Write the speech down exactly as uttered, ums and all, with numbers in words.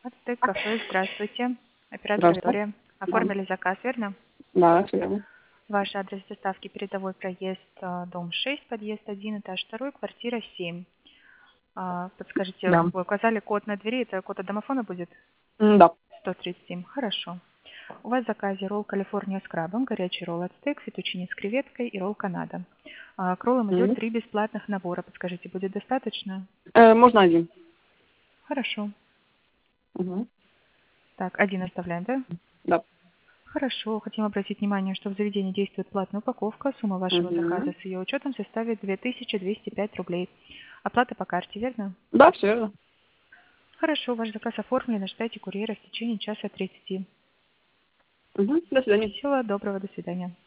Ацтек кафе, здравствуйте. Оператор Здравствуйте. Виктория. Да, Оформили заказ, верно? да, всё верно. Ваш адрес доставки передовой проезд, а, дом шесть, подъезд один, этаж два, квартира семь. А, Подскажите, Да. вы указали код на двери, это код от домофона будет? М, Да. сто тридцать семь. Хорошо. У вас в заказе ролл Калифорния с крабом, горячий ролл ацтек, фетучини с креветкой и ролл Канада. А, К роллам идет Мгм. три бесплатных набора. Подскажите, будет достаточно? Э, Можно один. Хорошо. Мгм. Так, один оставляем, да? Да. Хорошо. Хотим обратить внимание, что в заведении действует платная упаковка. Сумма вашего заказа Мгм. с ее учетом составит две тысячи двести пять рублей. Оплата по карте, верно? Да, все верно. Хорошо, ваш заказ оформлен. Ожидайте курьера в течение часа тридцати. Мгм. До свидания. Всего доброго, до свидания.